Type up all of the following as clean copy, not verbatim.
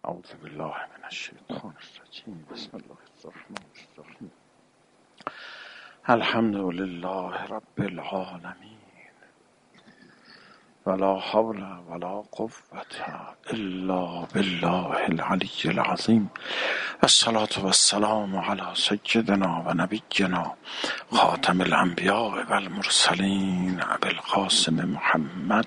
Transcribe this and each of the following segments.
اعوذ بالله من الشیطان الرجیم. بسم الله الرحمن الرحیم. الحمد لله رب العالمین ولا حول ولا قوة الا بالله العلی العظیم. والصلاة والسلام علی سیدنا و نبینا خاتم الانبیاء والمرسلین ابی القاسم محمد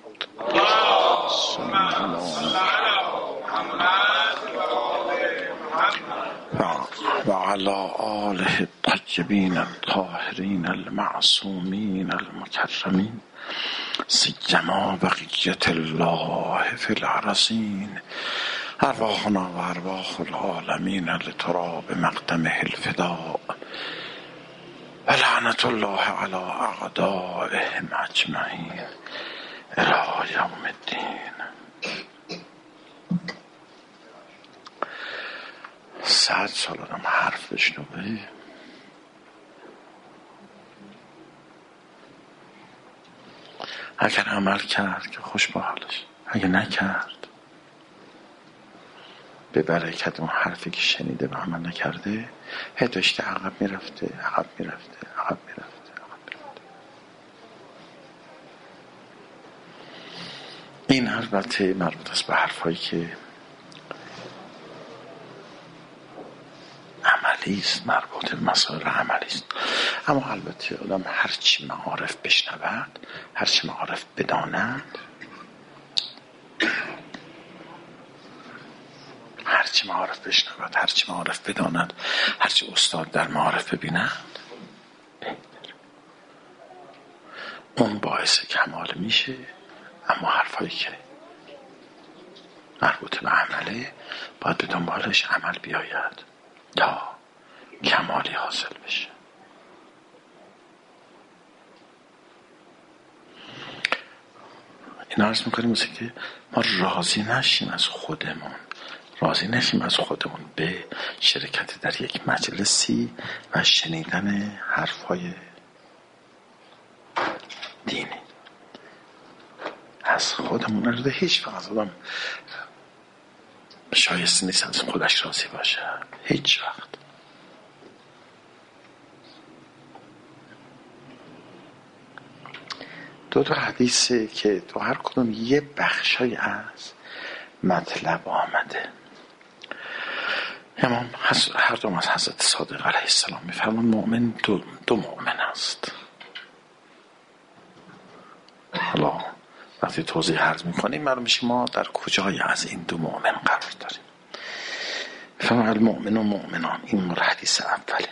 و علی آله الطیبین الطاهرین المعصومین المکرمین سیما بقیت الله فی الارضین. ارواحنا و ارواح العالمین لتراب مقدمه الفداء و لعنت الله علی اعدائهم اجمعین الی یوم الدین. 100 سال آدم حرف بشنوه، اگر عمل کرد که خوش به حالش، اگر نکرد به برکت اون حرفی که شنیده و عمل نکرده هی داشته عقب میرفته. این البته مربوط است به حرفایی که عملی است، مربوط به مسائل عملی است. اما البته آدم هرچی معارف بشنود، هرچی معارف بداند، هرچی معارف بداند، هرچی استاد در معارف ببیند، اون باعث کمال میشه. اما حرفایی که مربوط به عمله باید به دنبالش عمل بیاید تا کمالی حاصل بشه. این عرض میکنیم مثل که ما راضی نشیم از خودمون به شرکت در یک مجلسی و شنیدن حرفای دینی از خودمون. نرده هیچ وقت آدم شایسته نیست از خودش راضی باشه، هیچ وقت. دو حدیثه که تو هر کدوم یه بخشای از مطلب آمده. امام هر دوم از حضرت صادق علیه السلام میفرمان مؤمن دو مؤمن است. حالا وقتی توضیح عرض میکنیم معلوم میشه ما در کجای از این دو مؤمن قرار داریم. میفرمان المؤمن و مؤمنان، این حدیث اوله.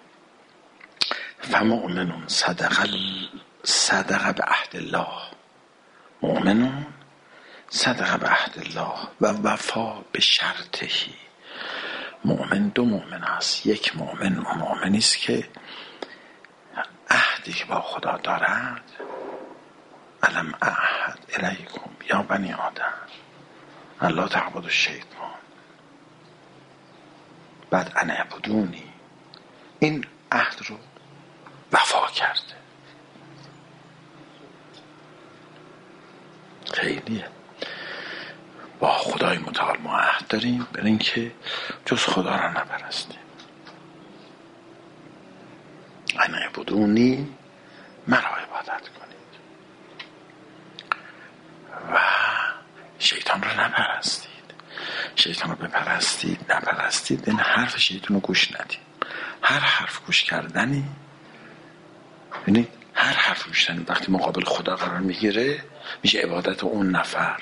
فمؤمن صدق به عهد الله، مؤمنون صدق به عهد الله و وفا به شرطهی. مؤمن دو مؤمن است. یک مؤمن و مؤمنی است که عهدی که با خدا دارد، الم اعهد الیکم یا بنی آدم الا تعبدوا الشیطان بعد ان اعبدونی، این عهد رو وفا کرده. خیلیه. با خدای متعال ما عهد داریم برای این که جز خدا را نپرستیم. ان اعبدونی، مرا عبادت کنید و شیطان رو نپرستید. شیطان رو نپرستید این حرف شیطان رو گوش ندید. هر حرف گوش کردنی، یعنی هر حرف گوش کردنی وقتی مقابل خدا قرار میگیره میشه عبادت اون نفر.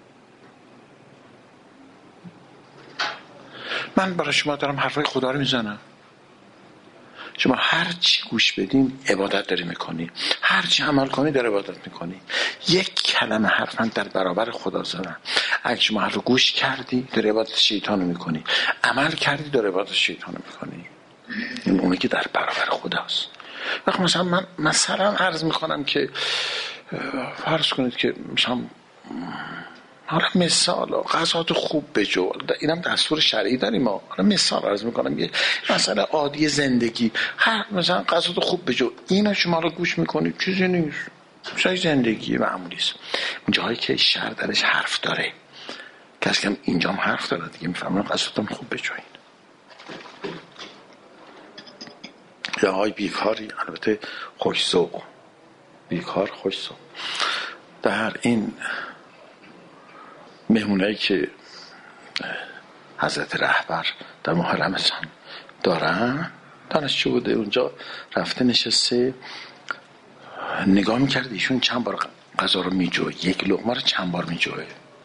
من برای شما دارم حرفای خدا رو میزنم، شما هر چی گوش بدین عبادت داری میکنی، هر چی عمل کنی داری عبادت میکنی. یک کلمه حرفا در برابر خدا زدن. اگه شما حرف گوش کردی داری عبادت شیطان رو میکنی، عمل کردی داری عبادت شیطان رو میکنی. این اونی که در برابر خداست. وقت مثلا عرض میکنم که فرض کنید که مثلا حالا مثال غذات خوب بجو، اینم دستور شرعی داریم. حالا مثال عرض میکنم، یه مسئله عادی زندگی، هر مثلا غذات خوب بجو، اینا شما رو گوش میکنید، چیزی نیست، شای زندگی معمولی است. اون جایی که شر درش حرف داره کسی که اینجا هم حرف داره دیگه، میفهمم قصدتم خوب بجوین. یا آقای بیکاری، البته خوش‌ذوق، بیکار خوش‌ذوق، در این مهمونایی که حضرت رهبر در ماه رمضان دارن، دانشجو بوده اونجا، رفته نشسته، نگاه میکرد ایشون چند بار غذا رو میجوه، یک لقمه رو چند بار میجوه.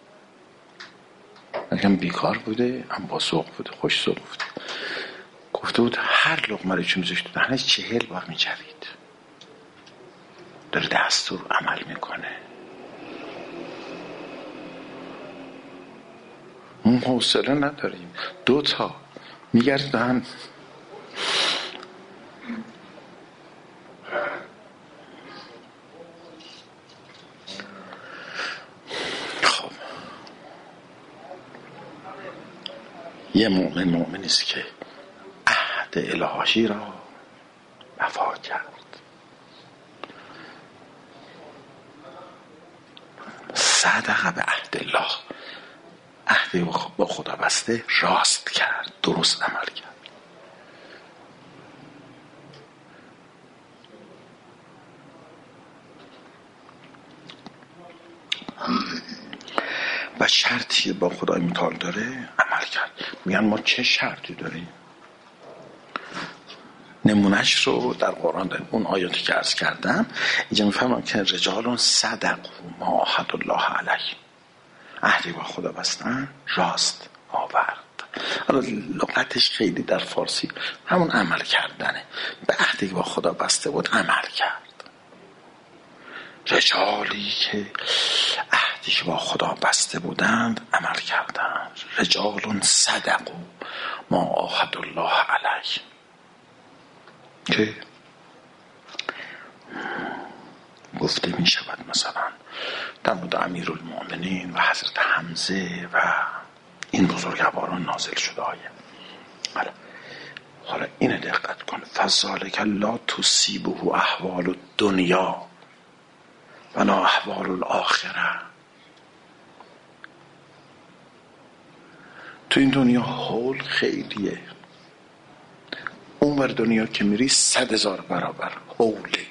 اگم بیکار بوده، هم با ذوق بوده، خوش ذوق بوده. گفته بود هر لقمه رو چون میذاشت تو دهنش 40 بار میجوید. داره دستور عمل میکنه. اون حوصله نداریم، 2 تا میگردن. خب یه مؤمنی است که عهد الهی را وفا کرد، صدق به عهد الله، عهد با خدا بسته راست کرد، درست عمل کرد. و شرطی با خدای متعال داره عمل کرد. میگن ما چه شرطی داریم؟ نمونهش رو در قرآن داریم. اون آیاتی که عرض کردم اینجا میفهمم که رجال صدقوا ما عاهدوا الله علیه، عهدی با خدا بستن، راست آورد. حالا لغتش خیلی در فارسی همون عمل کردنه. به عهدی با خدا بسته بود عمل کرد. رجالی که عهدی که با خدا بسته بودند عمل کردند. رجال صدقوا ما عاهدوا الله علیه، که گفته می شود مثلا در مورد امیرالمؤمنین و حضرت حمزه و این بزرگواران نازل شده آیه. حالا اینو دقت کن، فذلک لا تصیبه احوال الدنیا ولا احوال الاخره. تو این دنیا حول خیلیه، اون ور دنیا که میری 100,000 برابر حوله.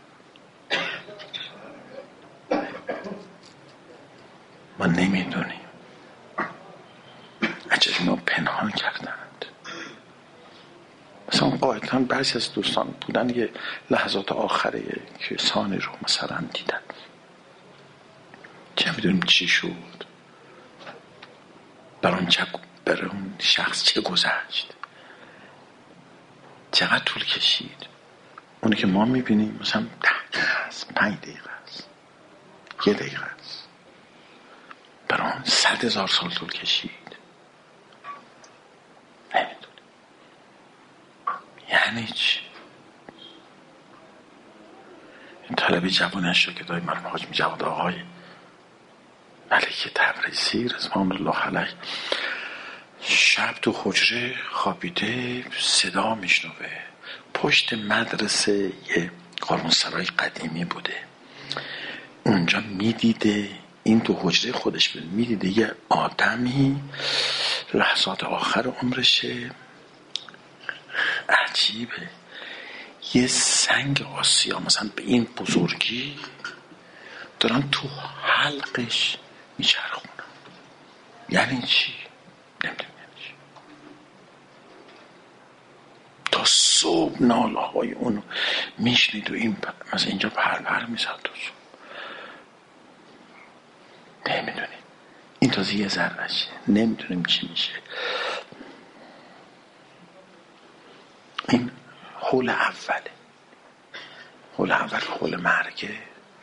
ما نمیدونیم، عجب اینا پنهان کردند. مثلا قاعدتا بعضی از دوستان بودن یه لحظات آخره که ثانی رو مثلا دیدن، چه میدونیم چی شد، برای اون شخص چه گذشت، چقدر طول کشید. اونی که ما میبینیم مثلا 10 دقیقه است، 5 دقیقه است، 1 دقیقه است، برای اون 100,000 سال طول کشید. نمیدونیم یعنی چی. این طلبی جوانش رو که دایی مرحوم حاج جواد آقای ملک تبریزی رضوان الله علیه شب تو حجره خوابیده، صدا میشنوه. پشت مدرسه یه قانونسرای قدیمی بوده، اونجا میدیده، این تو حجره خودش بود، میدیده یه آدمی لحظات آخر عمرشه. عجیبه، یه سنگ آسیا مثلا به این بزرگی دارن تو حلقش میچرخونن. یعنی چی؟ نمیدونم یعنی چی. تا صبح ناله های اونو میشنید و این مثلا اینجا پر میزد تو صبح. نمیدونیم، این تازه یه ذرهشه، نمیدونیم چی میشه. این حول اوله، حول اول حول مرگه.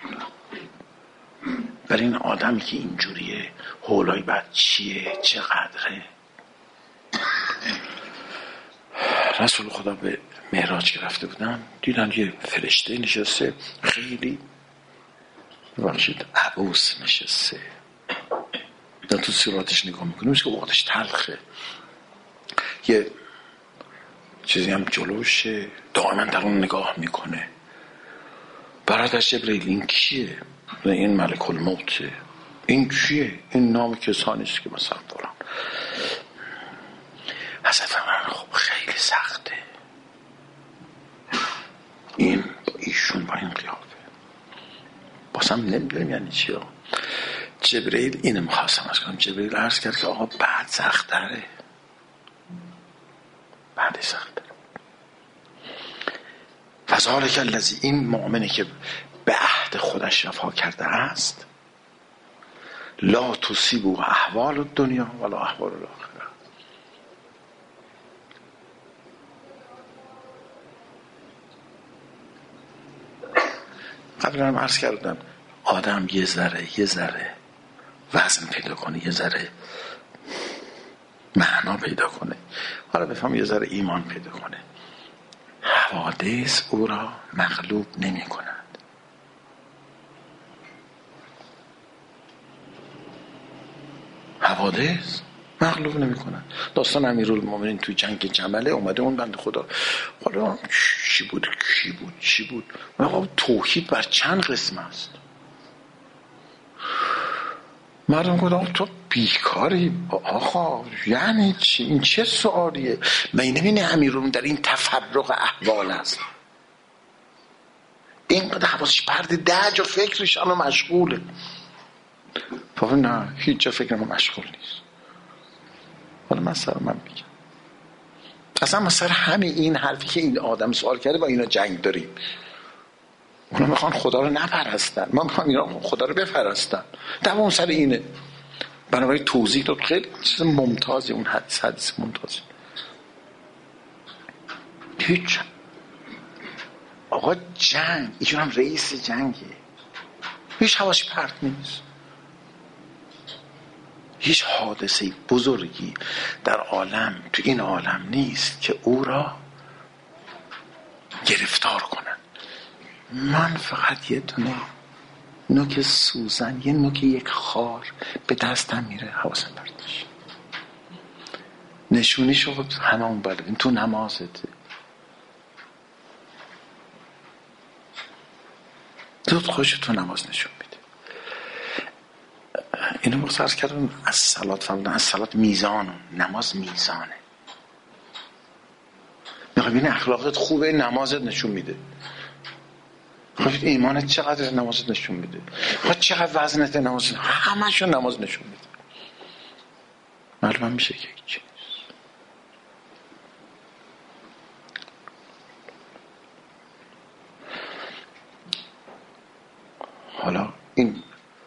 برای این آدمی که اینجوریه حولای بعد چیه، چقدره. رسول خدا به معراج که رفته بودن دیدن یه فرشته نشسته، خیلی ببخشید عبوس نشسته. در تو صورتش نگاه میکنه، میشه که وقتش تلخه، یه چیزی هم جلوشه، دائما در اون نگاه میکنه. برادرش جبرئیل این کیه؟ این ملک الموته. این چیه؟ این نام کسانی است که مثلا فلان. حضرت فرمان خب خیلی سخته این ایشون با این قیافه. بازم نمیدونیم یعنی چی. جبرئیل اینو میخواستم از کنم. جبرئیل عرض کرد که آقا بعد سختره، بعد سختره. فذلک الذی، این مؤمنی که به عهد خودش وفا کرده است، لا تصیبه احوال الدنیا ولا احوال الاخره. قبلا هم عرض کردم آدم یه ذره وزن پیدا کنه، یه ذره معنا پیدا کنه، حالا بفهم یه ذره ایمان پیدا کنه، حوادث او را مغلوب نمی کنند. حوادث مغلوب نمی کنند. داستان امیرالمومنین توی جنگ جمله اومده اون بنده خدا، حالا چی بود آقا توحید بر چند قسم است. مردم گفتن تو بیکاری آقا، یعنی چی؟ این چه سوالیه؟ من نمی‌بینی امیرالمومنین در این تفرق احوال است، اینقدر حواسش پرده 10 جا فکرش اما مشغوله. فقط نه هیچ جا فکر ما مشغول نیست. حالا من میگم اصلا مثلا همین این حرفی که این آدم سوال کرده با اینا جنگ داریم. اونا میخوان خدا رو نپرستن، ما میخوام اینا خدا رو بپرستن. دوام سر اینه. بنابراین توضیح داد خیلی چیز ممتازی اون حدیث ممتازی. هیچ آقا جنگ ایشون هم رئیس جنگه، هیچ حواسش پرت نیست. هیچ حادثه بزرگی در عالم تو این عالم نیست که او را گرفتار کنن. من فقط یه دونه نوک سوزن، یه نوک یک خار به دستم میره حواسم پرتش. نشونی شد همه اون بلدیم تو نمازته. زود خوش تو نماز نشون میده. اینو مختصر کردن از صلات فهمیدن. از صلات میزانه، نماز میزانه. میخوای ببینی اخلاقت خوبه، نمازت نشون میده. خب ایمانت چقدر، نمازت نشون میده. خب چقدر وزنت، نماز، همشون نماز نشون میده. معلوم میشه که هیچ. حالا این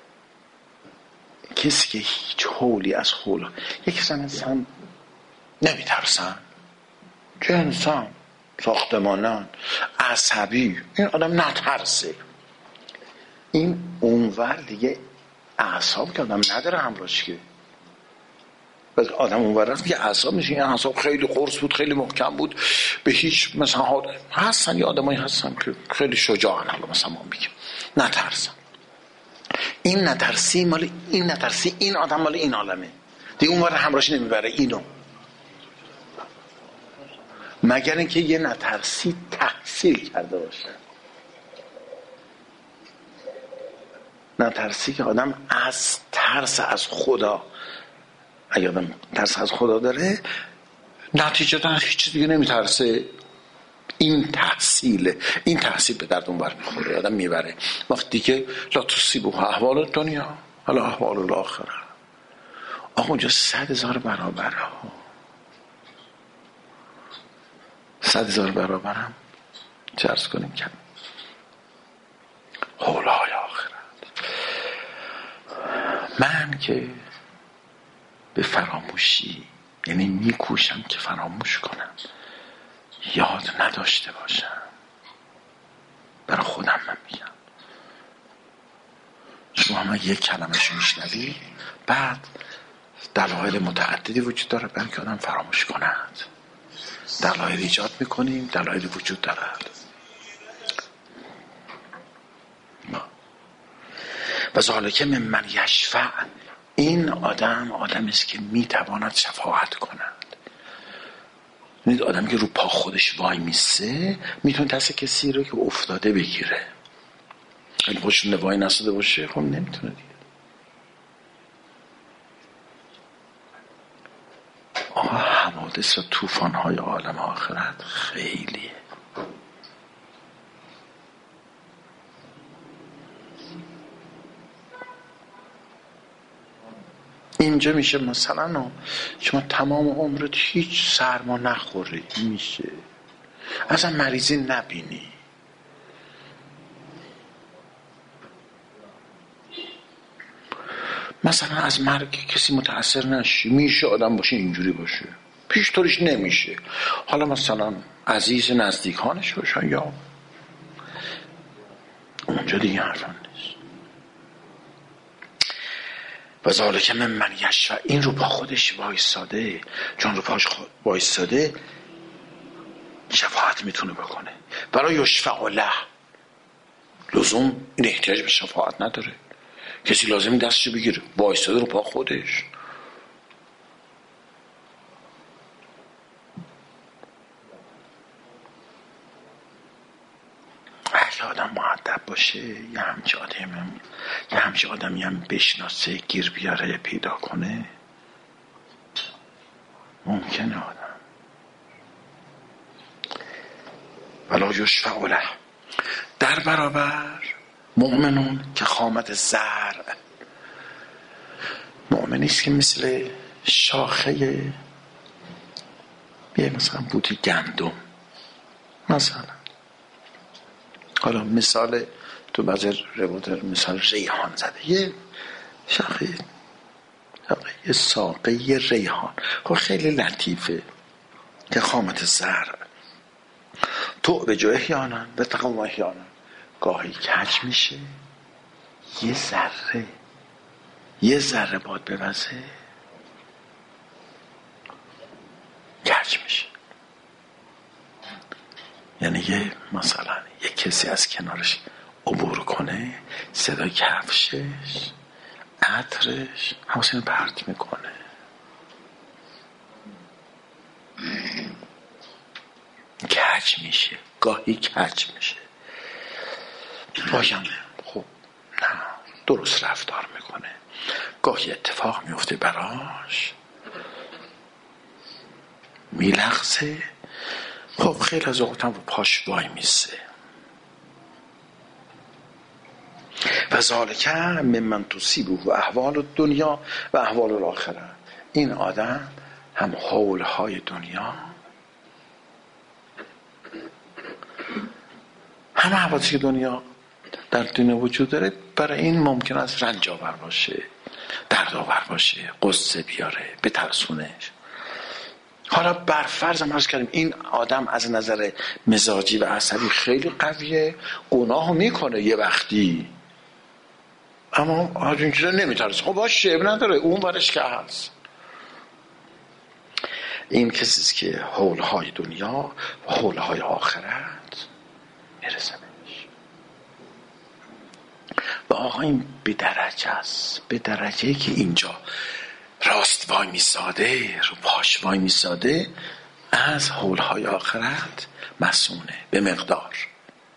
کسی که هیچ حولی از حولا، یکی انسان نمیترسن، چه انسان ساختمانان عصبی، این آدم نترسه. این اونور دیگه اعصاب که آدم نداره همراهش، که بس آدم اونور هست که اعصاب میشه. این اعصاب خیلی قرص بود، خیلی محکم بود، به هیچ مثلا هستن یا آدمایی هستن که خیلی شجاعن، حالا مثلا ما میگیم نترسن. این نترسی مال این نترسی، این آدم مال این عالمه دیگه، اونور همراهش نمیبره اینو، مگر اینکه یه نترسی تحصیل کرده باشه. نترسی که آدم از ترس از خدا، اگه آدم ترس از خدا داره نتیجه داره هیچ چیز دیگه نمیترسه. این تحصیل به درد اون بر میخوره، آدم میبره. وقتی که لا تصیبه احوال الدنیا ولا احوال الاخره. آقا اونجا 100,000 برابر ها، 100,000 برابر هم چه عرض کنیم کم حولای آخرت. من که به فراموشی، یعنی میکوشم که فراموش کنم، یاد نداشته باشم. برای خودم من میگم، شما هم یک کلمه‌شو میشنوی، بعد دلایل متعددی وجود داره برای که آدم فراموش کند. دلایل ایجاد میکنیم، دلایل وجود دارد. و ذالک ممن یشفع، این آدمی است که میتواند شفاعت کند. این آدمی که رو پا خودش وای میسه میتونه دست کسی رو که افتاده بگیره. اگه خودش وای نساده باشه خب نمیتونه دیگه. حوادث و طوفان‌های عالم آخرت خیلیه. اینجا میشه مثلا شما تمام عمرت هیچ سرما نخوری، میشه اصلا مریضی نبینی، مثلا از مرگ کسی متأثر نشی، میشه آدم باشه اینجوری باشه، پیش طورش نمیشه. حالا مثلا عزیز نزدیکانش باشن یا اونجا دیگه حرفا نیست. و ذالک ممن یشفع، این رو با خودش وایساده، چون رو پاش وایساده شفاعت میتونه بکنه. برای یشفع له، لزوم این احتیاج به شفاعت نداره، کسی لازمی دستشو بگیره، وایساده رو پا خودش. اگه آدم مؤدب باشه یه همچه آدمی هم بشناسه، گیر بیاره، پیدا کنه، ممکنه آدم. ولا یشفع له، در برابر مؤمنون که خامد زرع، مؤمنیست که مثل شاخه یه مثلا بوتی گندم، مثلا حالا مثال تو بعضی روایات مثال ریحان زده، یه شاخه یه ساقه ریحان، خب خیلی لطیفه که خامت زرع تو به جای احیانا به تقوم احیانا، گاهی کج میشه، یه ذره باد بوزه کج میشه. یعنی یه مثلا یه کسی از کنارش عبور کنه، صدای کفشش، عطرش همسین پرت میکنه. کج میشه، گاهی کج میشه، بایم خب نه درست رفتار میکنه، گاهی اتفاق میفته براش میلغزه، خب خیلی از اوقات هم پاش وای میسه. و ذالک ممن تصیبه احوال الدنیا و احوال الاخره، این آدم هم حولهای دنیا هم حوادث دنیا در دنیا وجود داره، برای این ممکن است رنج آور باشه، درد آور باشه، قصه بیاره، بترسونش. حالا بر فرض هم عرض کردیم این آدم از نظر مزاجی و عصبی خیلی قویه، گناهو میکنه یه وقتی، اما از این چیزا نمیترسه، خب باشه شیب نداره، اون برش که هست. این کسیست که حولهای دنیا و حولهای آخرت میرسه. و آقا این به درجه است، به درجه‌ای که اینجا راست وای میساده، رو پاش وای میساده، از حولهای آخرت مسونه به مقدار.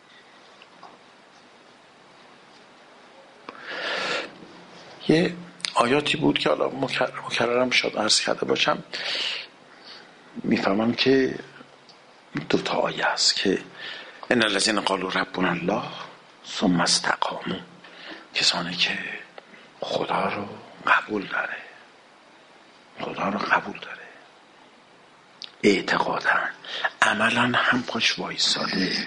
یه آیاتی بود که حالا مکررم شد عرض کرده باشم، میفهمم که دو تا آیه است که ان الذین قالوا ربنا الله ثم استقاموا، کسانی که خدا رو قبول داره، خدا رو قبول داره، اعتقادا عملا هم پاش وایساده.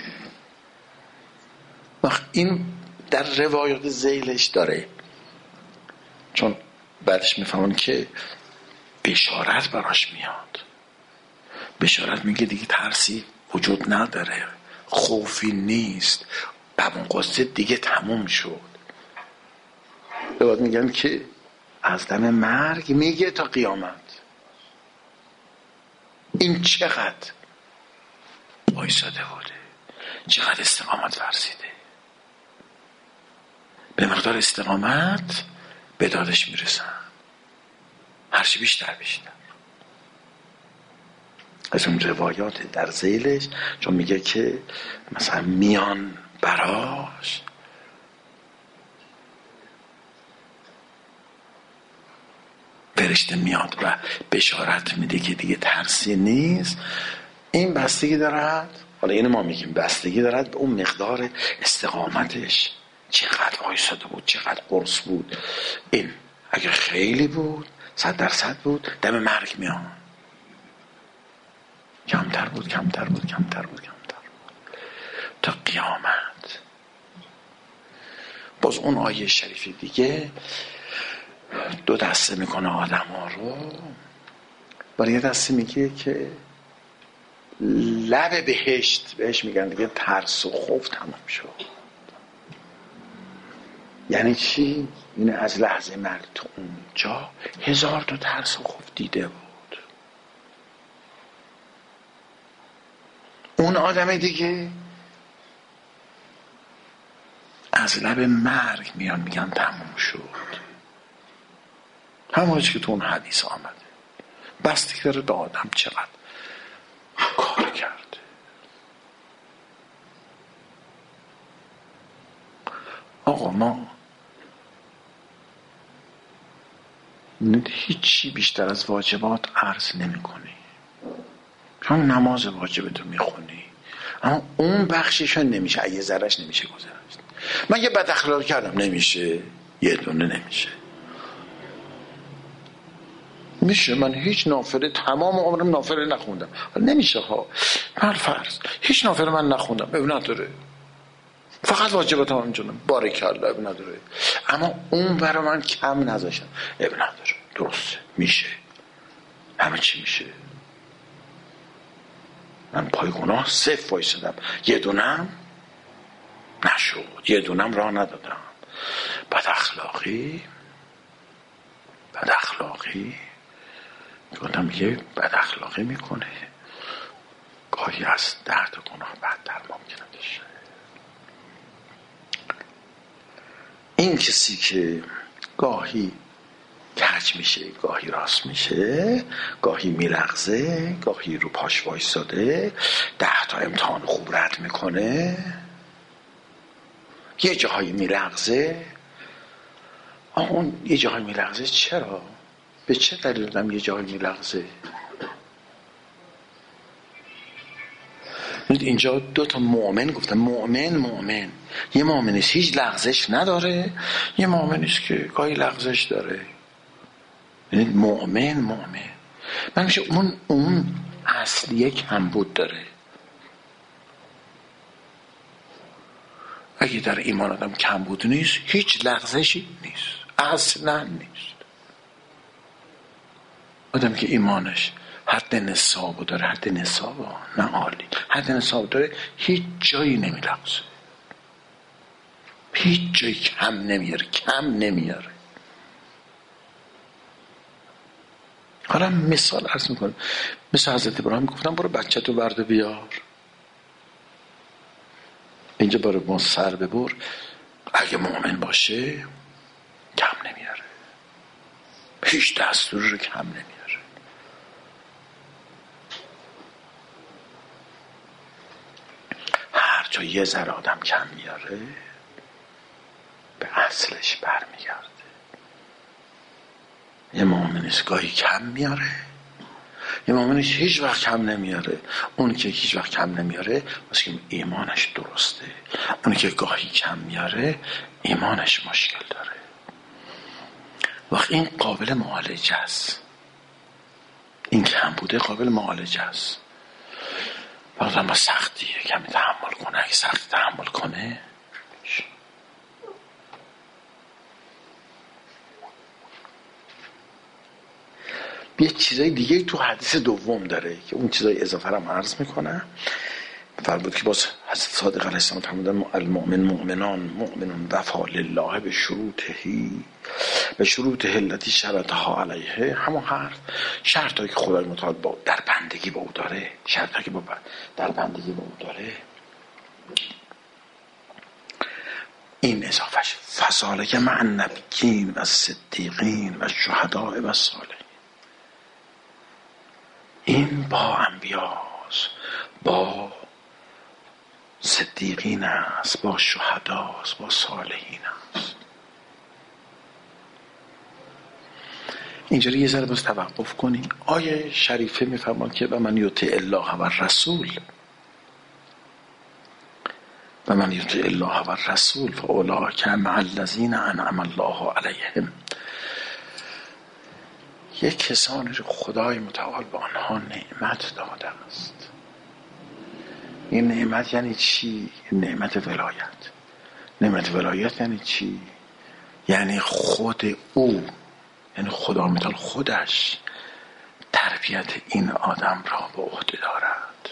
وقت این در روایات ذیلش داره، چون بعدش میفهمن که بشارت براش میاد، بشارت میگه دیگه ترسی وجود نداره، خوفی نیست، ببون قصه دیگه تموم شد. بعد میگن که از دم مرگ میگه تا قیامت. این چقدر وایساده بوده، چقدر استقامت ورزیده، به مقدار استقامت به دادش میرسن، هرچی بیشتر از اون روایات در ذیلش، چون میگه که مثلا میان براش فرشته میاد و بشارت میده که دیگه ترسی نیست، این بستگی دارد، حالا اینو ما میگیم بستگی دارد به اون مقدار استقامتش، چقدر وایساده بود، چقدر قرص بود. این اگه خیلی بود 100% بود، دم مرگ میاد. کمتر بود تا قیامت. باز اون آیه شریف دیگه دو دسته میکنه آدم ها رو. برای یه دسته میگه که لب بهش میگن دیگه ترس و خوف تمام شد. یعنی چی؟ یعنی از لحظه مرگ تو اونجا 1000 تا ترس و خوف دیده بود. اون آدم دیگه از لب مرگ میان میگن تموم شد. همونی که تو اون حدیث آمده. بستگی داره به آدم چقدر کار کرده. آقا ما هیچی بیشتر از واجبات عرض نمی کنی. هم نماز واجبتو میخونی، اما اون بخششون نمیشه، یه ذرهش نمیشه گذاشت. من یه بد اخلاقی کردم، نمیشه، یه دونه نمیشه. میشه من هیچ نافله تمام عمرم نافله نخوندم، نمیشه ها. هر فرض هیچ نافله من نخوندم، اب نداره، فقط واجباتم انجام بارکالله، اب نداره. اما اون برای من کم نذاشتم، اب نداره، درسته، میشه، همه چی میشه. من پای گناه صفر وایسادم، یه دونم نشد، یه دونم راه ندادم. بد اخلاقی گفتم یه بد اخلاقی میکنه، گاهی از درد گناه بدتر ممکنه بشه. این کسی که گاهی کج میشه، گاهی راست میشه، گاهی میلغزه، گاهی رو پاش وایساده، 10 تا امتحان خوب رد میکنه، یه جاهایی میلغزه. اون یه جاهایی میلغزه چرا؟ به چه دلیل دارم یه جاهایی میلغزه؟ اینجا 2 تا مؤمن گفتم. مؤمن یه مؤمنیست هیچ لغزش نداره، یه مؤمنیست که گاهی لغزش داره. یعنی مؤمن من میشه اون اصلیه کمبود داره. اگه در ایمان آدم کمبود نیست، هیچ لغزشی نیست، اصلا نیست. آدم که ایمانش حد نصاب داره، حد نصاب نه عالی، حد نصاب داره، هیچ جایی نمیلغزه، هیچ جایی کم نمیاره. حالا مثال عرض میکنم، مثل حضرت ابراهیم گفتم برو بچه تو برده بیار، اینجا برو ما سر ببر. اگه مؤمن باشه کم نمیاره، هیچ دستور رو کم نمیاره. هر جا یه ذره آدم کم میاره به اصلش برمیگرده. یه مؤمنیست گاهی کم میاره، یه مؤمنیست هیچ وقت کم نمیاره. اون که هیچ وقت کم نمیاره واسه که ایمانش درسته، اون که گاهی کم میاره ایمانش مشکل داره. وقت این قابل معالجه است، این کم بوده قابل معالجه است. وقت با سختیه کمی تحمل کنه، اگه سختی تحمل کنه. یه چیزای دیگه تو حدیث دوم داره که اون چیزای اضافه هم عرض میکنه. فرمود که باز حضرت صادق علیه السلام فرمودن مؤمنون وفا لله به شروطه التي شرطها علیه، همون حرف شرطایی که خدای متعال در بندگی با او داره، شرطایی که در بندگی با او داره. این اضافهش فضالک مع النبیین و صدیقین و شهداء و صالحین. این با انبیاست، با صدیقین است، با شهداست، با صالحین است. اینجوری یه ذره باز توقف کنیم. آیه شریفه میفرماد که و من یطع الله و رسول و من یطع الله و رسول فاولئک مع الذین انعم الله علیهم. یک کسانی رو خدای متعال به آنها نعمت داده است. این نعمت یعنی چی؟ نعمت ولایت. نعمت ولایت یعنی چی؟ یعنی خود او، یعنی خدا متعال خودش تربیت این آدم را به عهده دارد.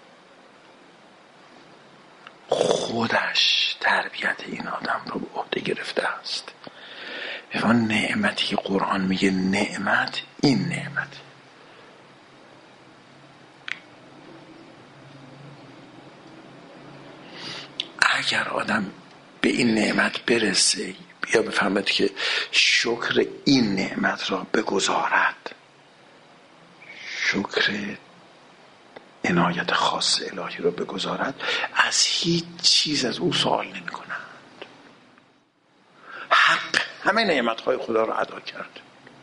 خودش تربیت این آدم را به عهده گرفته است. و نعمتی که قرآن میگه نعمت، این نعمت. اگر آدم به این نعمت برسه، بیا بفهمد که شکر این نعمت را بگذارد، شکر عنایت خاص الهی را بگذارد، از هیچ چیز از او سوال نمی کنند. حق همه نعمتهای خدا را ادا کرد.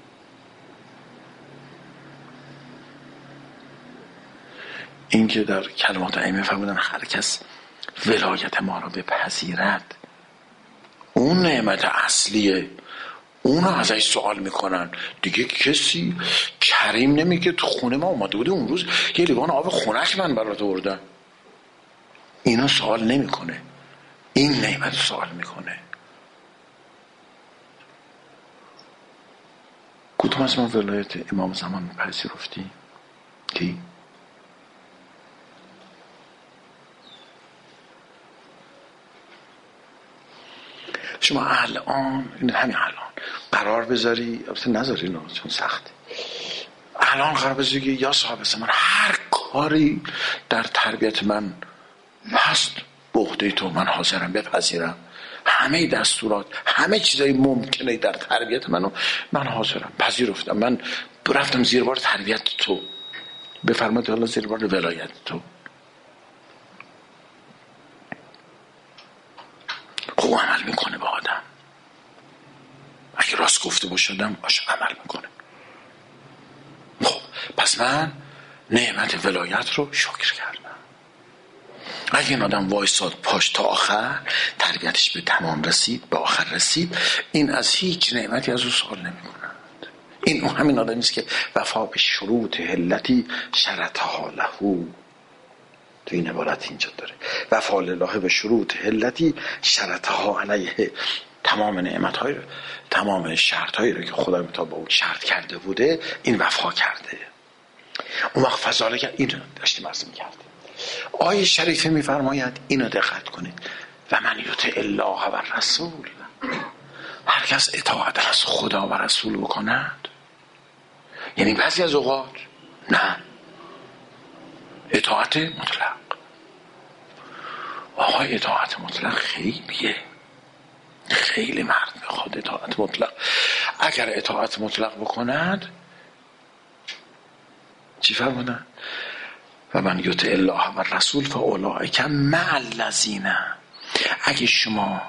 این که در کلمات ائمه فرمودن هر کس ولایت ما را بپذیرد، اون نعمت اصلیه، اون رو ازش سوال میکنن. دیگه کسی کریم نمیگه تو خونه ما اومده بوده اون روز یه لیوان آب خنک من برات آوردم. اینا سوال نمیکنه، این نعمت سوال میکنه. کدوم از ما ولایت امام زمان پذیرفتی؟ کی؟ شما الان، همین الان قرار بذاری، البته نذاری نه چون سخته، الان قرار بذاری که یا صاحب من هر کاری در تربیت من هست به عهده تو من حاضرم بپذیرم، همه دستورات، همه چیزای ممکنه در تربیت من حاضرم، پذیرفتم، من رفتم زیر بار تربیت تو، بفرمایید حالا زیر بار ولایت تو. خوب عمل میکنه با آدم، اگه راست گفته باشدم باشه عمل میکنه. خب پس من نعمت ولایت رو شکر کردم. اگه این آدم وایساد پاش تا آخر، تربیتش به تمام رسید، به آخر رسید، این از هیچ نعمتی از او سوال نمی کند. این اون همین آدمی است که وفا به شروط علتی شرطها له. تو این عبارت اینجا داره وفا لله به شروط علتی شرطها علیه. تمام نعمت‌های، تمام شرط‌هایی رو که خدا متعال با اون شرط کرده بوده این وفا کرده. اون وقت فضاله این داشتیم عرض می‌کردیم. آیه شریفه می‌فرماید اینو دقت کنید و من یطع الله و رسول، هر کس اطاعت از خدا و رسول بکند. یعنی بعضی از اوقات نه، اطاعت مطلق. آقا اطاعت مطلق خیلیه، خیلی مرد میخواد اطاعت مطلق. اگر اطاعت مطلق بکند چی فرمودن؟ و من یطع الله و رسول فاولئک مع الذین. اگه شما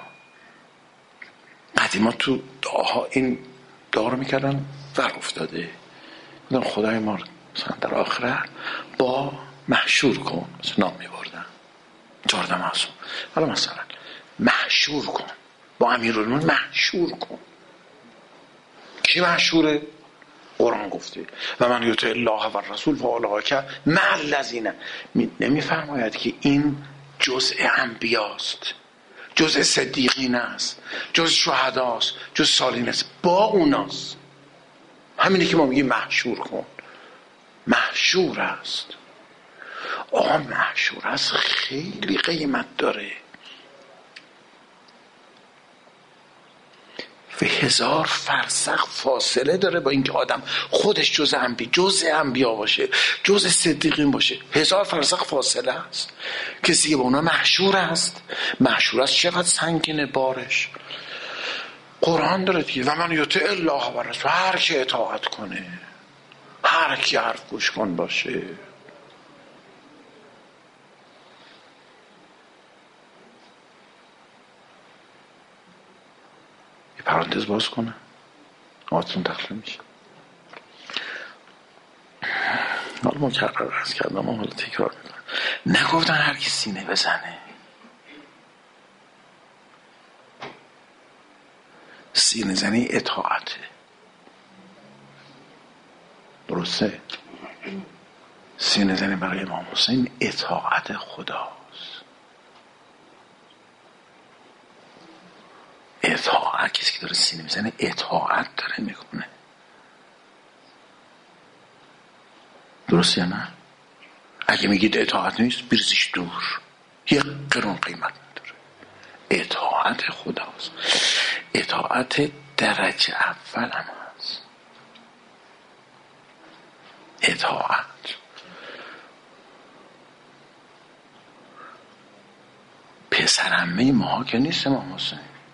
قدیما تو دعاها این دعا رو میکردن ور افتاده، خدای ما مثلا در آخرت با محشور کن، مثلا نام میبردن جارد معصوم، حالا مثلا محشور کن با امیرالمومنین، محشور کن. کی محشوره؟ قرآن گفته و من یطع الله و رسول فاولئک مع الذین. نمیفرماید که این جزء انبیاست، جزء صدیقین است، جزء شهداست، جزء صالحین است، با اوناست. همینه که ما میگیم محشور کن، محشور است. آقا محشور است، خیلی قیمت داره و 1000 فرسخ فاصله داره با اینکه آدم خودش جزء انبیا باشه، جزء صدیقین باشه. 1000 فرسخ فاصله است. کسی که با اونا محشور است، محشور است چقدر سنگینه بارش. قرآن داره دیگه و من یطع الله و رسول، هر کی اطاعت کنه، هر کی حرف گوش کن باشه. یه پرانتز باز کنه، آتون داخل میشه. حالا مکرر عرض کردم، حالا تکرار میکنم. نگفتن هر کی سینه بزنه. سینه زنی اطاعته. درسته؟ سینه زنی برای امام حسین اطاعت خداست. اطاعت، کسی که داره سینه میزنه اطاعت داره میکنه. درست یا نه؟ اگه میگید اطاعت نیست بریزش دور، یک قرون قیمت نداره. اطاعت خداست. اطاعت درجه اول هم هست. اطاعت پسرعمه ما که نیست امام حسین.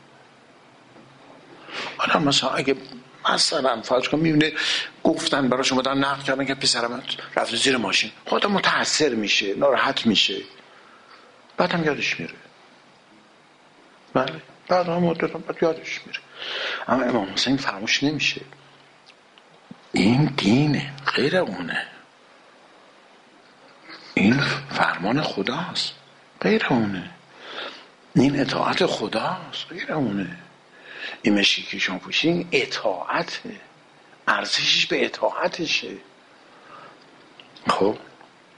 آدم مثلا اگه مثلا فرض کن میبینه گفتن برای شما دارن نقل کردن که پسرم رفت زیر ماشین، خودم متاثر میشه، ناراحت میشه، بعد هم یادش میره. بله، بعد هم مدت بعد یادش میره. اما امام حسین فراموش نمیشه. این دینه، غیر اونه. این فرمان خداست، غیر اونه. این اطاعت خداست، غیر اونه. این مشکی که شما پوشین اطاعته، ارزشش به اطاعتشه. خب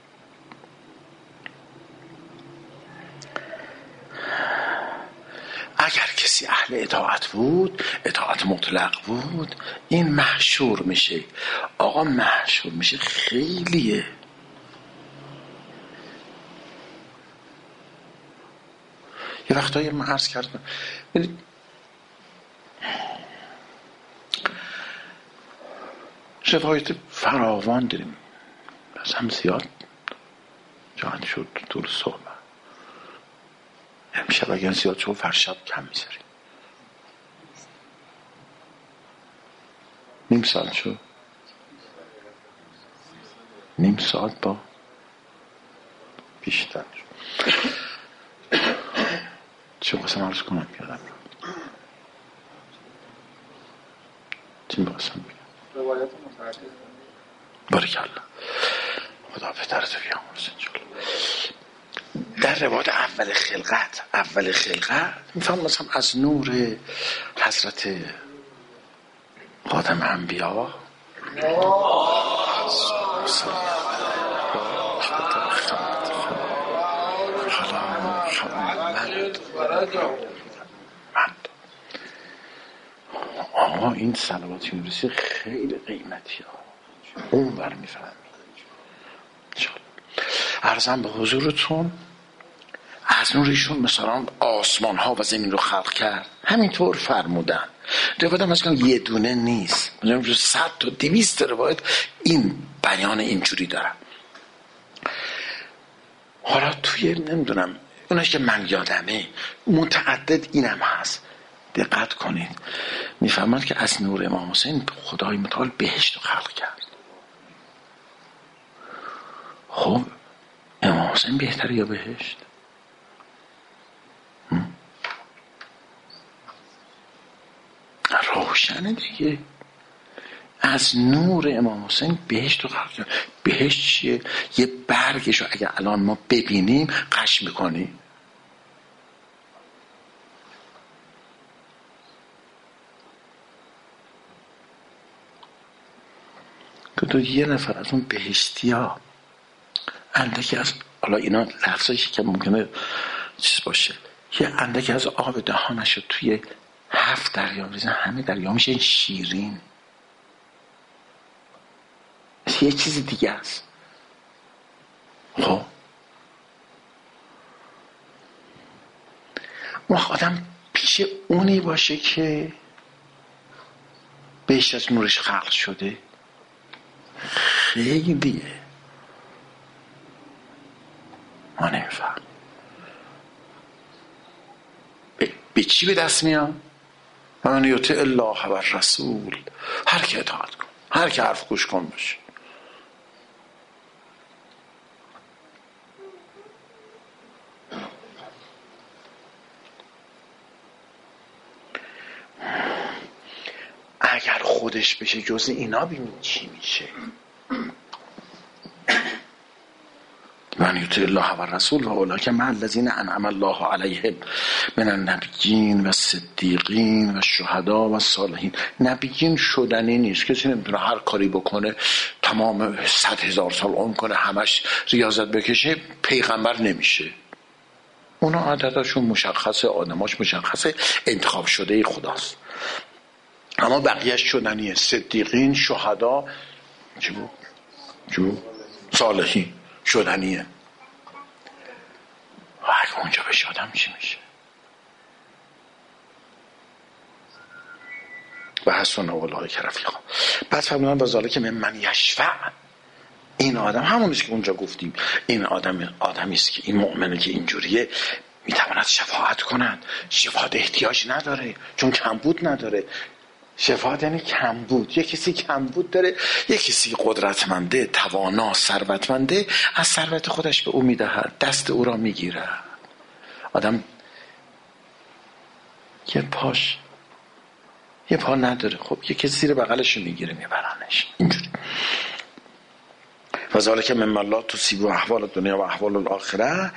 اگر کسی اهل اطاعت بود، اطاعت مطلق بود، این محشور میشه. آقا محشور میشه خیلیه. یه وقتایی من عرض کردم روایت فراوان داریم، بس هم زیاد جان شد طول صحبت. امشب اگر زیاد شد فرشب کم میذاریم. نیم ساعت شد، نیم ساعت با بیشتر شد. چه بخواستم عرض کنم یادم چی بخواستم بگم؟ روایت متعدد بارکالله، خدا بهتر تو بیامرز انشالله. در روایت اول خلقت میفهم مثلا از نور حضرت خاتم انبیا آقا این صلوات یونسی خیلی قیمتی ها، اون بر میفهمی. عرضم به حضورتون از نورشون مثلا آسمان ها و زمین رو خلق کرد، همینطور فرمودن. روایت هم مثلا یه دونه نیست، مثلا 100 تا 200 روایت این بیان اینجوری دارن. حالا توی نمیدونم اونش که من یادمه متعدد اینم هست. دقت کنید، میفهمند که از نور امام حسین خدای متعال بهشت رو خلق کرد. خب امام حسین بهتره یا بهشت؟ روشنه دیگه. از نور امام حسین بهشت رو خلق کرد. بهشت چیه؟ یه برگشو اگه الان ما ببینیم قش میکنیم. تو یه نفر از اون بهشتی ها اندکی از، حالا اینا لفظایی که ممکنه چیز باشه، یه اندکی از آب دهانش رو توی 7 دریا بریزن، همه دریا میشه شیرین. یه چیز دیگه است. خب اون آدم پیش اونی باشه که بهشت از نورش خلق شده، خیلیه. ما نمیفهم به چی به دست میاد؟ من یطیع الله و رسول، هر که اطاعت کن، هر که حرف گوش کن باشه. اگر خودش بشه جز اینا ببین چی میشه. من یطیع الله و الرسول و اولئک مع الذین انعم الله علیهم من النبیین و الصدیقین و الشهداء و الصالحین. نبیین شدنی نیست، کسی نمیتونه هر کاری بکنه تمام 100,000 سال عمر کنه همش ریاضت بکشه پیغمبر نمیشه. اونا عددشون مشخصه، آدماش مشخصه، انتخاب شده خداست. اما بقیهش شدنیه. صدیقین، شهدا، چی بود؟ صالحین شدنیه. و اگه اونجا بشه آدم چی میشه؟ و حسن اولئک رفیقا. بعد فرمودن و ذالک ممن یشفع. این آدم همونیست که اونجا گفتیم، این آدمیست که این مؤمنه که اینجوریه میتواند شفاعت کند. شفاعت احتیاج نداره چون کمبود نداره. شفاعت یعنی کمبود. یک کسی کمبود داره، یک کسی قدرتمنده، توانا، ثروتمنده، از ثروت خودش به او میدهد، دست او را میگیره. آدم یه پا نداره، خب یه کسی زیر بغلش میگیره میبرنش اینجوری. و ذالک ممن لا تصیب احوال الدنیا و احوال الاخره.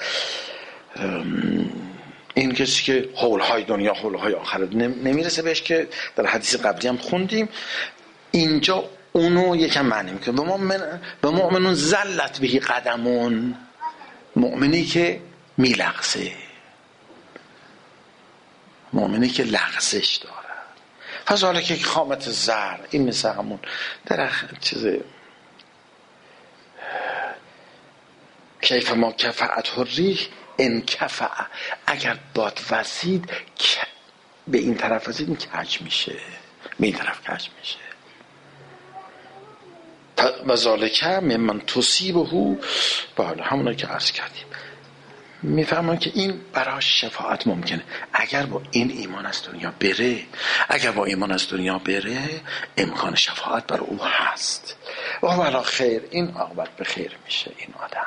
این کسی که حولهای دنیا حولهای آخرت نمیرسه بهش، که در حدیث قبلی هم خوندیم. اینجا اونو یکم معنی میکنه. و مؤمنون زلت بهی قدمون، مؤمنی که میلغزه، مؤمنی که لغزش داره. فذالک که خامت زر، این مثل همون درخت چیزه کیف ما کفعت الریح انکفع. اگر باد وزید به این طرف وزید این کج میشه، به این طرف کج میشه. و ذالک ممن تصیبه، بالا همونایی که عرض کردیم. میفهمن که این براش شفاعت ممکنه اگر با این ایمان از دنیا بره. اگر با ایمان از دنیا بره امکان شفاعت برای او هست. و والا خیر، این عاقبت به خیر میشه این آدم.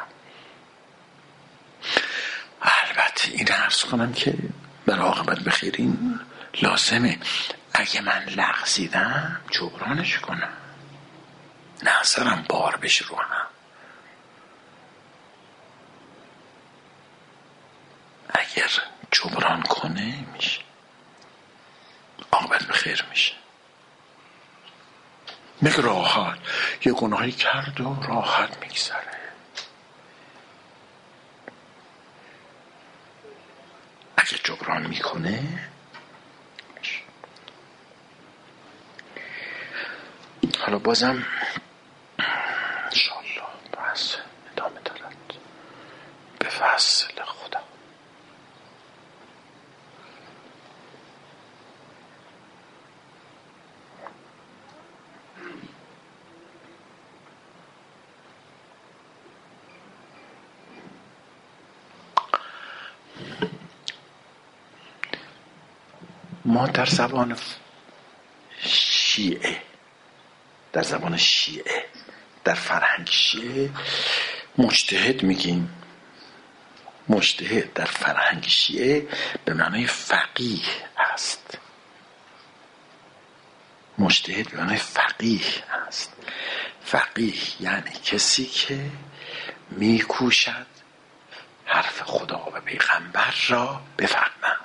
البته این عرض کنم که برای عاقبت به خیر این لازمه اگه من لغزیدم جبرانش کنم، نظرم بار بشه رو هم. اگر جبران کنه میشه، عاقبت به خیر میشه. میگه راحت یه گناهی کرد و راحت میگذره. اگه جبران میکنه میشه. حالا بازم انشاءالله بحث ادامه دارد به فضل خدا. ما در زبان شیعه، در فرهنگ شیعه مجتهد میگیم. مجتهد در فرهنگ شیعه به معنای فقیه هست. مجتهد به معنای فقیه هست. فقیه یعنی کسی که میکوشد حرف خدا و پیغمبر را بفهمد.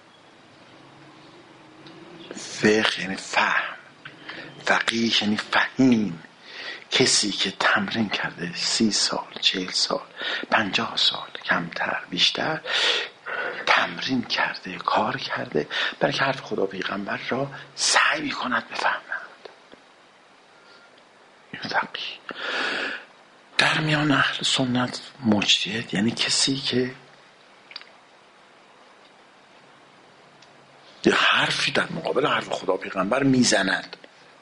فقه یعنی فهم، فقیه یعنی فهیم. کسی که تمرین کرده 30 سال 40 سال 50 سال کمتر بیشتر تمرین کرده، کار کرده برای که حرف خدا پیغمبر را سعی می‌کند بفهمد. این فقیه. در میان اهل سنت مجتهد یعنی کسی که یه حرفی در مقابل حرف خدا پیغمبر میزند،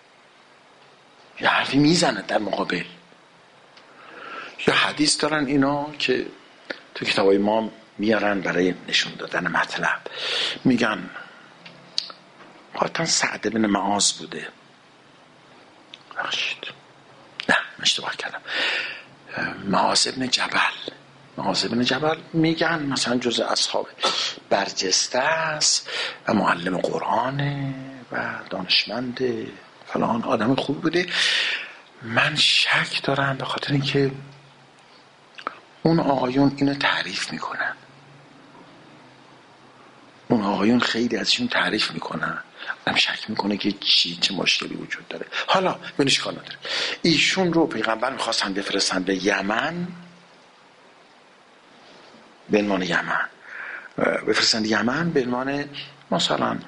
یه حرفی میزند در مقابل. یه حدیث دارن اینا که تو کتابای ما میارن برای نشون دادن مطلب. میگن قاطعا سعد بن معاذ بوده، بخشید نه اشتباه کردم، معاذ بن جبل میگن مثلا جز اصحاب برجسته است و معلم قرآنه و دانشمند فلان، آدم خوب بوده. من شک دارم به خاطر اینکه اون آقایون اینو تعریف میکنن، اون آقایون خیلی ازشون تعریف میکنن، هم شک میکنه که چه مشکلی وجود داره. حالا بینش کار نداره. ایشون رو پیغمبر میخواستن بفرستن به یمن، به عنوان یمن بفرستن یمن، به عنوان مثلا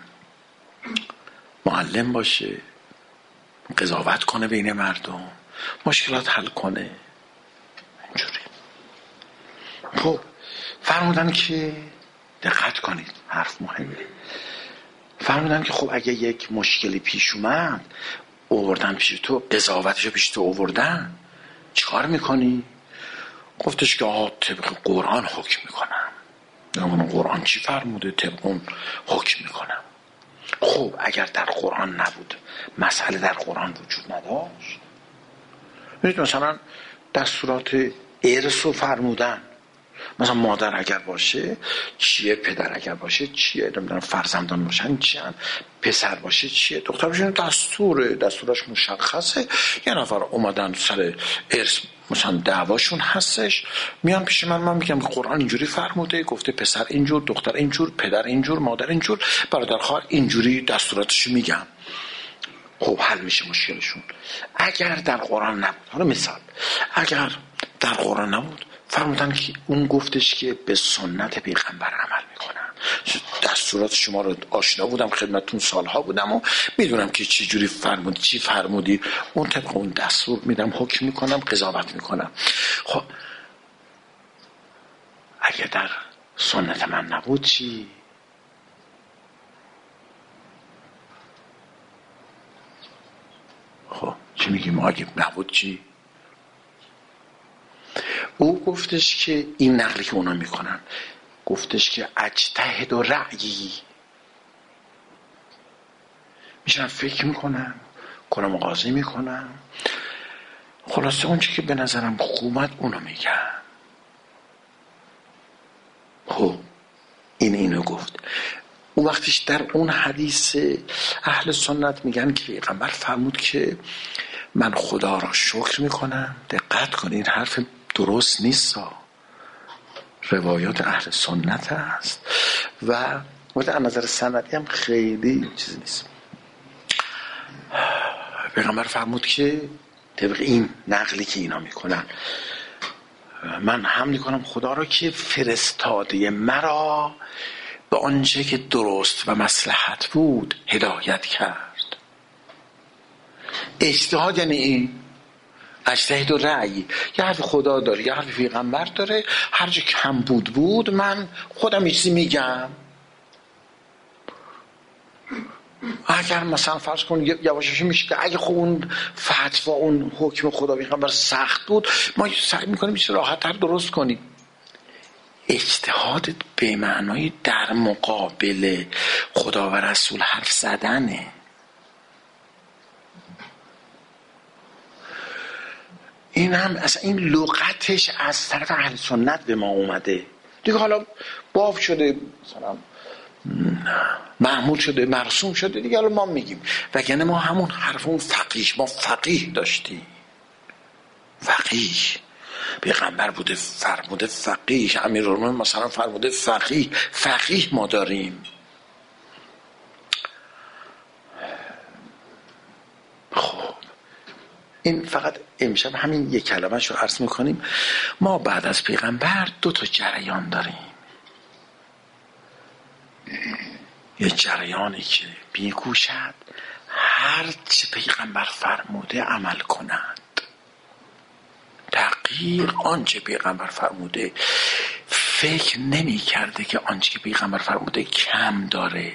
معلم باشه، قضاوت کنه بین مردم، مشکلات حل کنه. اینجوری. خب فرمودن که دقت کنید، حرف مهمه. فرمودن که خب اگه یک مشکلی پیش اومد، آوردن پیش تو، قضاوتشو پیش تو آوردن، چیکار میکنی؟ گفتش که آقا طبق قرآن حکم میکنم. اون قرآن چی فرموده؟ طبق اون حکم میکنم. خب اگر در قرآن نبود، مسئله در قرآن وجود نداشت، مثلا دستورات ارث رو فرمودن، مثلا مادر اگر باشه چیه، پدر اگر باشه چیه، نمیدونم فرزندان باشن چیه، پسر باشه چیه، دختر باشه دستورش مشخصه. یه نفر اومدن سر ارث مثلا دعواشون هستش، میان پیش من میگم قرآن اینجوری فرموده، گفته پسر اینجور، دختر اینجور، پدر اینجور، مادر اینجور، برادر خواهر اینجوری، دستوراتش میگم. خب حل میشه مشکلشون. اگر در قرآن نبود، حالا مثال، اگر در قرآن نبود، فرمودن که اون گفتش که به سنت پیغمبر عمل میکنم. دستورات شما رو آشنا بودم، خدمتتون سالها بودم و میدونم که چی جوری فرمودی، چی فرمودی، اون طبق اون دستور میدم، حکم میکنم، قضاوت میکنم. خب اگر در سنت من نبود چی؟ خب چی میگیم؟ اگه نبود چی؟ او گفتش که این نقلی که اونا میکنن، گفتش که اجتهد و رأیی، میشن فکر میکنم، کنم قاضی میکنم، خلاصه اون چی که به نظرم خوبت اونو میگم. خب اینو گفت. اون وقتش در اون حدیث اهل سنت میگن که پیغمبر فرمود که من خدا را شکر میکنم. دقت کنید، حرف درست نیست، روایات اهل سنت هست و از نظر سندی هم خیلی چیزی نیست. پیغمبر فرمود که طبق این نقلی که اینا میکنن، من حمد کنم خدا را که فرستاده مرا به آنچه که درست و مصلحت بود هدایت کرد. اجتهاد یعنی این اجتهاد و رأی، یه حرف خدا داره، یه حرف پیغمبر داره، هر جا کم بود من خودم یه چیزی میگم. اگر مثلا فرض کن یواشکی میشه که اگه خب اون فتوا، اون حکم خدا پیغمبر سخت بود، ما سعی میکنیم چیز راحت تر درست کنیم. اجتهاد به معنای در مقابل خدا و رسول حرف زدنه. این هم اصلا این لغتش از طرف اهل سنت به ما اومده دیگه. حالا باب شده، مثلا معمول شده، مرسوم شده دیگه، حالا ما میگیم. وگرنه ما همون حرفون فقیه، ما فقیه داشتیم. فقیه پیغمبر بوده فرموده فقیه، امیرالمومنین مثلا فرموده فقیه ما داریم. خب این فقط امشب همین یک کلمه شو عرض میکنیم. ما بعد از پیغمبر 2 جریان داریم. یه جریانی که بیگوشد هر چه پیغمبر فرموده عمل کنند، دقیق آنچه پیغمبر فرموده، فکر نمی کرده که آنچه که پیغمبر فرموده کم داره،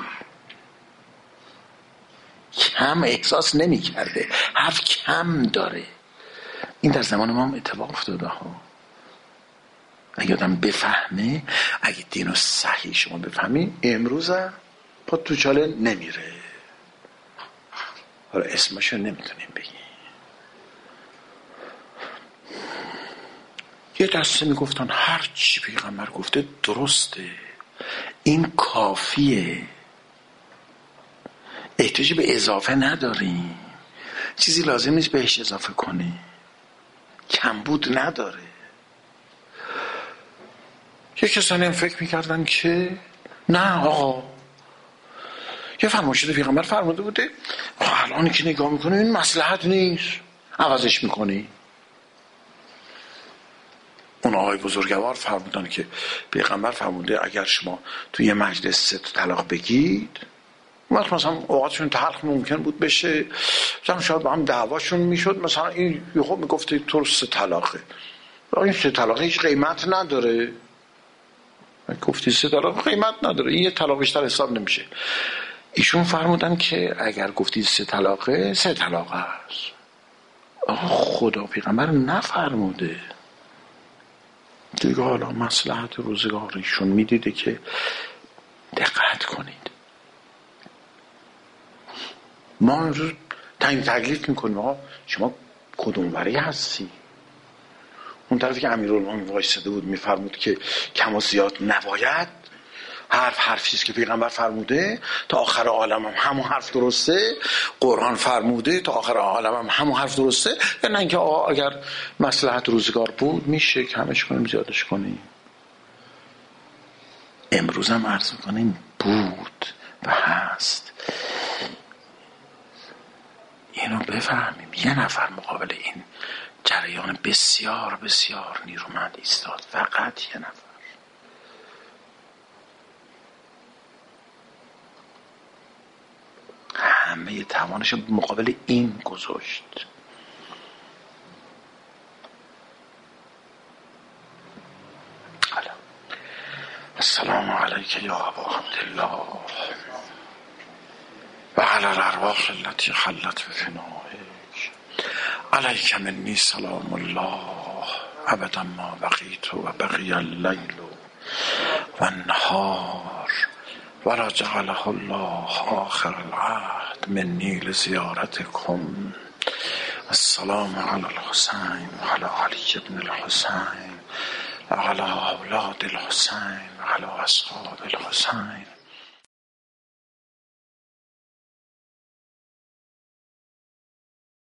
کم احساس نمی کرده، حرف کم داره. این در زمان ما هم اتفاق افتاده ها. اگه آدم بفهمه، اگه دین رو صحیح شما بفهمی، امروز هم پا تو چاله نمیره. حالا اسمشو نمیتونیم بگیم. یه دسته میگفتن هر چی پیغمبر گفته درسته، این کافیه، احتیاجی به اضافه نداریم، چیزی لازم نیست بهش اضافه کنی، کمبود نداره. یه کسانی هم فکر میکردن که نه آقا، یه فرمایشات پیغمبر فرموده بوده، الان که نگاه میکنی این مصلحت نیست، عوضش میکنی. اون آقای بزرگوار فرمودن که پیغمبر فرموده اگر شما توی یه مجلس 3 طلاق بگید، مثلا اوقاتشون تلخ ممکن بود بشه، مثلا شاید با هم دعواشون میشد، مثلا این خب میگفته تو 3 طلاقه، این 3 طلاقه هیچ قیمت نداره. گفتی 3 طلاق قیمت نداره، این 1 طلاق بیشتر حساب نمیشه. ایشون فرمودن که اگر گفتی 3 طلاقه 3 طلاقه است. خدا پیغمبر نفرموده. دیگه حالا مصلحت روزگاریشون میدیده که دقت کنید. ما امروز تکلیف میکنیم آقا شما کدوم وری هستی؟ اون طرفی که امیرالمومنین وایساده بود میفرمود که کم و زیاد نباید، حرفیست که پیغمبر فرموده تا آخر عالم هم همون حرف درسته، قرآن فرموده تا آخر عالم هم همون حرف درسته، یا نه اینکه اگر مصلحت روزگار بود میشه کمش کنیم زیادش کنیم. امروز هم عرض میکنیم بود و هست. اینو بفهمیم. یه نفر مقابل این جریان بسیار بسیار نیرومند ایستاد، فقط یه نفر. همه توانش مقابل این گذاشت. السلام علیک یا ابا عبدالله و علی الارواح التي حلت بفنائک، علیک منی سلام الله ابدا ما بقیت و بقی اللیل و النهار ولا جعله الله آخر العهد منی لزیارتکم. السلام علی الحسین و علی علی بن الحسین و علی اولاد الحسین و علی اصحاب الحسین.